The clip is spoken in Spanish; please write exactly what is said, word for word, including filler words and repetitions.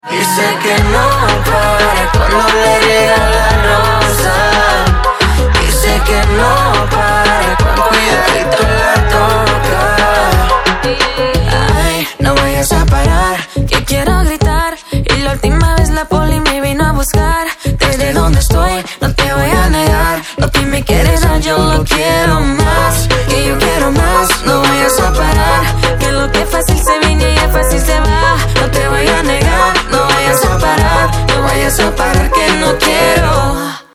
Y sé que no para cuando le regala rosa. Y sé que no para cuando cuidadito la toca. Ay, no vayas a parar, que quiero gritar. Y la última vez la poli me vino a buscar. Desde donde estoy